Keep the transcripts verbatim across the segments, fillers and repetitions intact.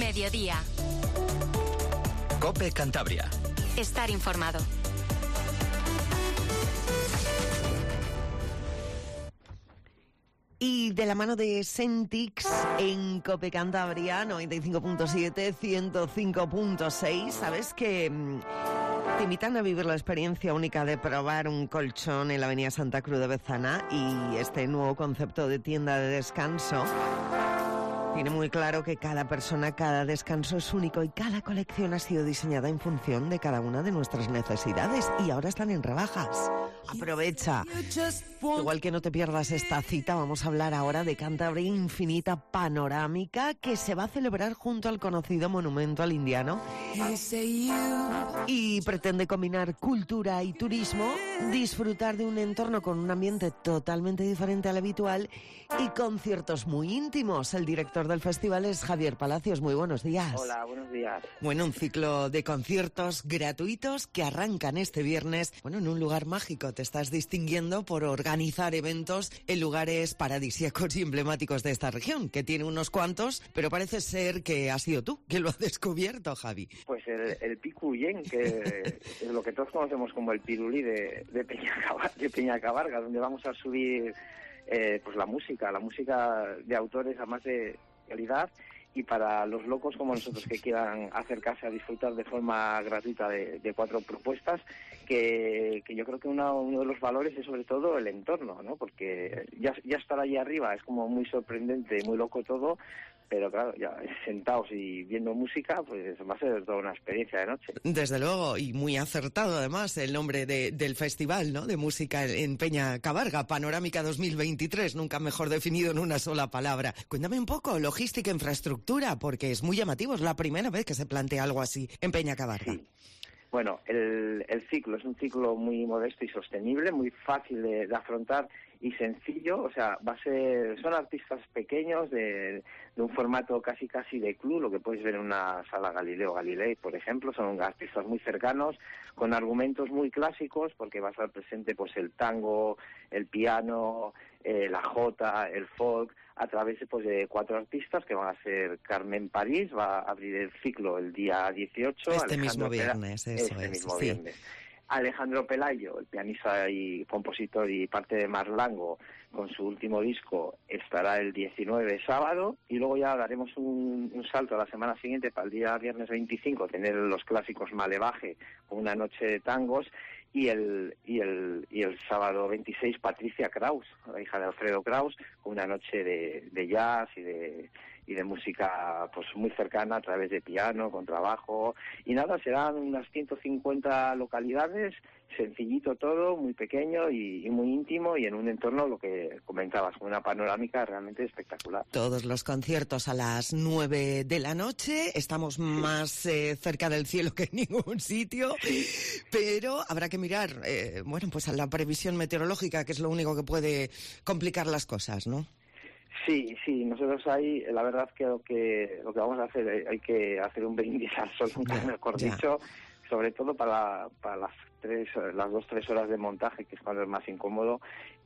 Mediodía. COPE Cantabria. Estar informado. Y de la mano de Sentix en COPE Cantabria, noventa y cinco punto siete, ciento cinco punto seis, ¿sabes que te invitan a vivir la experiencia única de probar un colchón en la avenida Santa Cruz de Bezana? Y este nuevo concepto de tienda de descanso tiene muy claro que cada persona, cada descanso es único y cada colección ha sido diseñada en función de cada una de nuestras necesidades y ahora están en rebajas. Aprovecha. Igual que no te pierdas esta cita, vamos a hablar ahora de Cantabria Infinita Panorámica, que se va a celebrar junto al conocido Monumento al Indiano y pretende combinar cultura y turismo, disfrutar de un entorno con un ambiente totalmente diferente al habitual y conciertos muy íntimos. El director del festival es Javier Palacios. Muy buenos días. Hola, buenos días. Bueno, un ciclo de conciertos gratuitos que arrancan este viernes, bueno, en un lugar mágico. Te estás distinguiendo por organizar eventos en lugares paradisíacos y emblemáticos de esta región, que tiene unos cuantos, pero parece ser que has sido tú que lo has descubierto, Javi. Pues el, el Picuyén, que es lo que todos conocemos como el Pirulí de, de, Peñacabar, de Peñacabarga, donde vamos a subir eh, pues la música, la música de autores a más de calidad, y para los locos como nosotros que quieran acercarse a disfrutar de forma gratuita de, de cuatro propuestas, que, que yo creo que una, uno de los valores es sobre todo el entorno, ¿no? Porque ya, ya estar allí arriba es como muy sorprendente, muy loco todo, pero claro, ya sentados y viendo música, pues va a ser toda una experiencia de noche. Desde luego, y muy acertado además el nombre de, del festival, ¿no? De música en Peñacabarga, Panorámica dos mil veintitrés, nunca mejor definido en una sola palabra. Cuéntame un poco, logística, infraestructura, porque es muy llamativo, es la primera vez que se plantea algo así en Peñacabarga. Sí. Bueno, el, el ciclo es un ciclo muy modesto y sostenible, muy fácil de, de afrontar y sencillo. O sea, va a ser, son artistas pequeños de, de un formato casi casi de club, lo que puedes ver en una sala Galileo Galilei, por ejemplo. Son artistas muy cercanos, con argumentos muy clásicos, porque va a estar presente pues el tango, el piano, eh, la jota, el folk, a través pues, de cuatro artistas que van a ser Carmen París, va a abrir el ciclo el día dieciocho. Este mismo viernes, eso este es, mismo sí. viernes. Alejandro Pelayo, el pianista y compositor y parte de Marlango, con su último disco, estará el diecinueve sábado, y luego ya daremos un, un salto a la semana siguiente para el día viernes veinticinco, tener los clásicos Malevaje con una noche de tangos, y el y el y el sábado veintiséis Patricia Kraus, la hija de Alfredo Kraus, con una noche de, de jazz y de y de música pues muy cercana a través de piano, con trabajo, y nada, serán unas ciento cincuenta localidades, sencillito todo, muy pequeño y, y muy íntimo, y en un entorno, lo que comentabas, con una panorámica realmente espectacular. Todos los conciertos a las nueve de la noche, estamos más eh, cerca del cielo que en ningún sitio, pero habrá que mirar, eh, bueno, pues a la previsión meteorológica, que es lo único que puede complicar las cosas, ¿no? Sí, sí, nosotros ahí, la verdad que lo que lo que vamos a hacer, hay que hacer un brindis al sol, nunca mejor dicho, sobre todo para, para las tres, las dos, tres horas de montaje, que es cuando es más incómodo,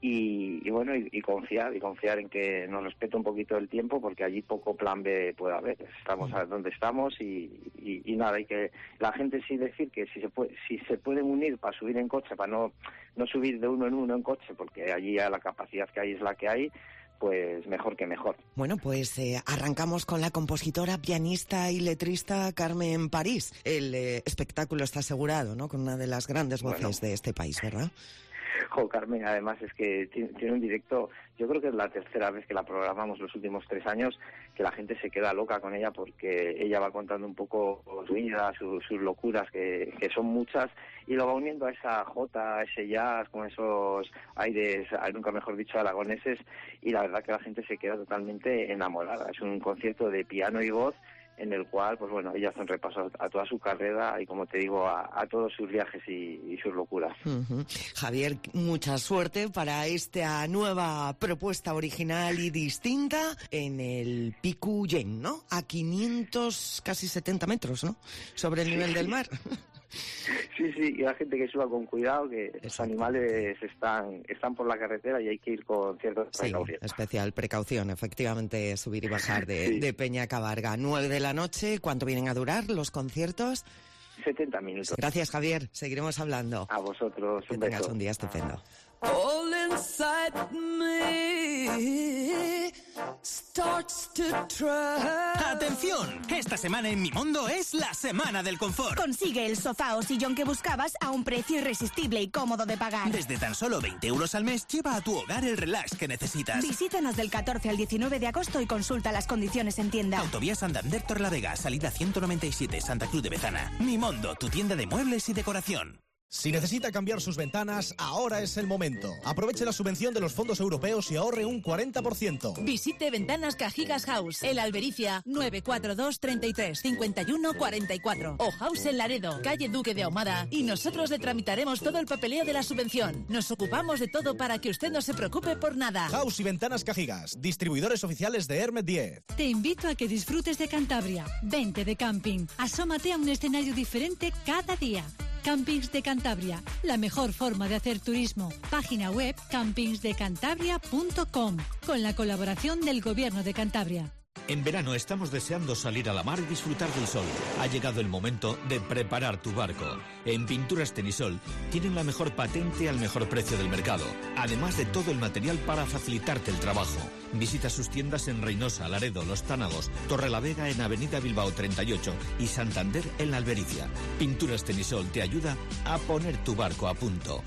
y, y bueno, y, y confiar, y confiar en que nos respete un poquito el tiempo, porque allí poco plan B puede haber. Estamos a donde estamos y, y, y nada, hay que, la gente sí decir que si se puede, si se pueden unir para subir en coche, para no, no subir de uno en uno en coche, porque allí ya la capacidad que hay es la que hay, pues mejor que mejor. Bueno, pues eh, arrancamos con la compositora, pianista y letrista Carmen París. El eh, espectáculo está asegurado, ¿no? Con una de las grandes voces bueno. de este país, ¿verdad? Jo, Carmen, además es que tiene, tiene un directo, yo creo que es la tercera vez que la programamos los últimos tres años, que la gente se queda loca con ella, porque ella va contando un poco su vida, su, sus locuras, que, que son muchas, y lo va uniendo a esa jota, a ese jazz, con esos aires, nunca mejor dicho, aragoneses, y la verdad que la gente se queda totalmente enamorada. Es un concierto de piano y voz, en el cual, pues bueno, ella hace un repaso a toda su carrera y, como te digo, a, a todos sus viajes y, y sus locuras. Uh-huh. Javier, mucha suerte para esta nueva propuesta original y distinta en el Picuyén, ¿no? A quinientos, casi setenta metros, ¿no? Sobre el nivel sí, del mar. Sí, sí, y la gente que suba con cuidado, que Exacto. los animales están están por la carretera y hay que ir con cierta precaución. Sí, especial precaución, efectivamente, subir y bajar de, sí. de Peñacabarga. nueve de la noche, ¿cuánto vienen a durar los conciertos? setenta minutos. Gracias, Javier, seguiremos hablando. A vosotros, un Que tengas beso. un día estupendo. All inside me starts to try. ¡Atención! Esta semana en Mi Mundo es la semana del confort. Consigue el sofá o sillón que buscabas a un precio irresistible y cómodo de pagar. Desde tan solo veinte euros al mes lleva a tu hogar el relax que necesitas. Visítanos del catorce al diecinueve de agosto y consulta las condiciones en tienda. Autovía Santander Torrelavega, salida ciento noventa y siete, Santa Cruz de Bezana. Mi Mundo, tu tienda de muebles y decoración. Si necesita cambiar sus ventanas, ahora es el momento. Aproveche la subvención de los fondos europeos y ahorre un cuarenta por ciento. Visite Ventanas Cajigas House, en Albericia, nueve cuatro dos, treinta y tres, cincuenta y uno, cuarenta y cuatro. O House en Laredo, calle Duque de Ahumada, y nosotros le tramitaremos todo el papeleo de la subvención. Nos ocupamos de todo para que usted no se preocupe por nada. House y Ventanas Cajigas, distribuidores oficiales de Hermet diez. Te invito a que disfrutes de Cantabria. Vente de camping. Asómate a un escenario diferente cada día. Campings de Cantabria, la mejor forma de hacer turismo. Página web campings de cantabria punto com, con la colaboración del Gobierno de Cantabria. En verano estamos deseando salir a la mar y disfrutar del sol. Ha llegado el momento de preparar tu barco. En Pinturas Tenisol tienen la mejor patente al mejor precio del mercado, además de todo el material para facilitarte el trabajo. Visita sus tiendas en Reynosa, Laredo, Los Tánagos, Torrelavega en Avenida Bilbao treinta y ocho y Santander en La Albericia. Pinturas Tenisol te ayuda a poner tu barco a punto.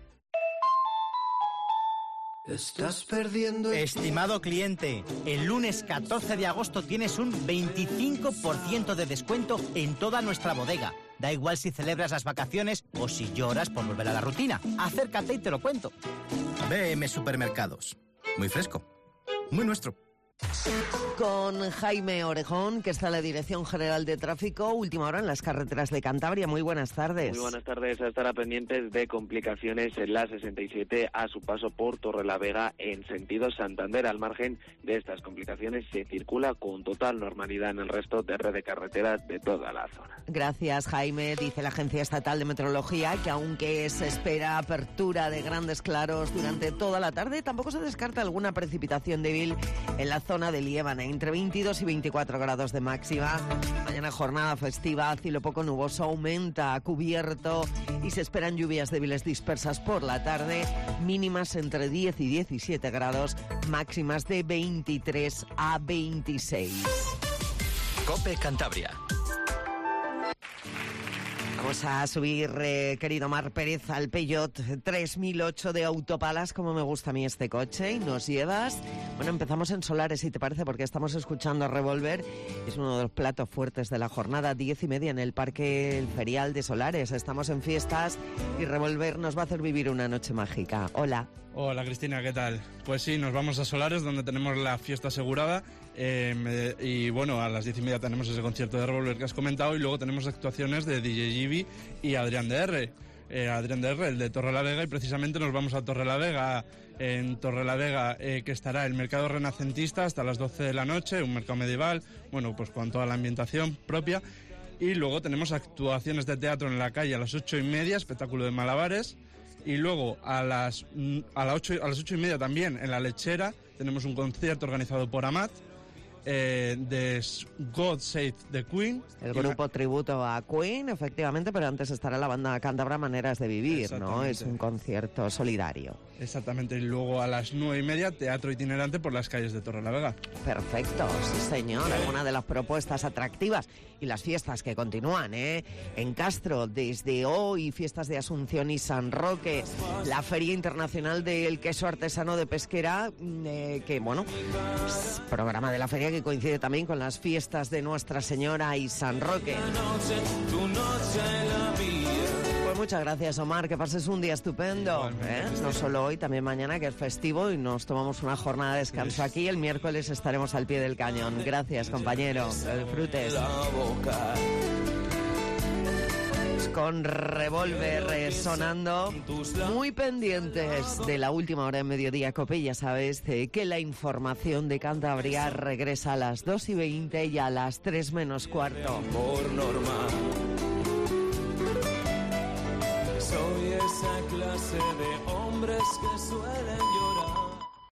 Estás perdiendo... Estimado cliente, el lunes catorce de agosto tienes un veinticinco por ciento de descuento en toda nuestra bodega. Da igual si celebras las vacaciones o si lloras por volver a la rutina. Acércate y te lo cuento. B M Supermercados. Muy fresco. Muy nuestro. Con Jaime Orejón, que está en la Dirección General de Tráfico, última hora en las carreteras de Cantabria. Muy buenas tardes. Muy buenas tardes. A estar pendientes de complicaciones en la sesenta y siete a su paso por Torrelavega en sentido Santander. Al margen de estas complicaciones se circula con total normalidad en el resto de red de carreteras de toda la zona. Gracias, Jaime. Dice la Agencia Estatal de Meteorología que aunque se espera apertura de grandes claros durante toda la tarde, tampoco se descarta alguna precipitación débil en la zona de Liébana, entre veintidós y veinticuatro grados de máxima. Mañana jornada festiva, cielo poco nuboso, aumenta cubierto y se esperan lluvias débiles dispersas por la tarde, mínimas entre diez y diecisiete grados, máximas de veintitrés a veintiséis. COPE Cantabria. Vamos a subir, eh, querido Mar Pérez, al Peugeot tres mil ocho de Autopalas, como me gusta a mí este coche, y nos llevas... Bueno, empezamos en Solares, si te parece, porque estamos escuchando a Revolver. Es uno de los platos fuertes de la jornada, diez y media en el Parque El Ferial de Solares. Estamos en fiestas y Revolver nos va a hacer vivir una noche mágica. Hola. Hola Cristina, ¿qué tal? Pues sí, nos vamos a Solares, donde tenemos la fiesta asegurada, eh, y bueno, a las diez y media tenemos ese concierto de Revolver que has comentado, y luego tenemos actuaciones de D J Gibi y Adrián D R. Eh, Adrián D R, el de Torrelavega, y precisamente nos vamos a Torrelavega. En Torrelavega, eh, que estará el mercado renacentista hasta las doce de la noche, un mercado medieval, bueno, pues con toda la ambientación propia. Y luego tenemos actuaciones de teatro en la calle a las ocho y media, espectáculo de malabares. Y luego a las, a, las ocho, a las ocho y media también en La Lechera tenemos un concierto organizado por Amat, eh, de God Save the Queen. El grupo tributo a Queen, efectivamente, pero antes estará la banda cántabra Maneras de Vivir, ¿no? Es un concierto solidario. Exactamente, y luego a las nueve y media teatro itinerante por las calles de Torrelavega. Perfecto, sí señor, una de las propuestas atractivas y las fiestas que continúan, ¿eh? En Castro, desde hoy, fiestas de Asunción y San Roque, la Feria Internacional del Queso Artesano de Pesquera, eh, que bueno, es programa de la feria que coincide también con las fiestas de Nuestra Señora y San Roque. Pues muchas gracias, Omar, que pases un día estupendo, ¿eh? No solo hoy, también mañana, que es festivo, y nos tomamos una jornada de descanso aquí. El miércoles estaremos al pie del cañón. Gracias, compañero, que disfrutes. Con Revolver sonando, muy pendientes de la última hora en Mediodía Cope. Ya sabes de que la información de Cantabria regresa a las dos y veinte y a las tres menos cuarto. Por normal. esa clase de hombres que suelen llorar.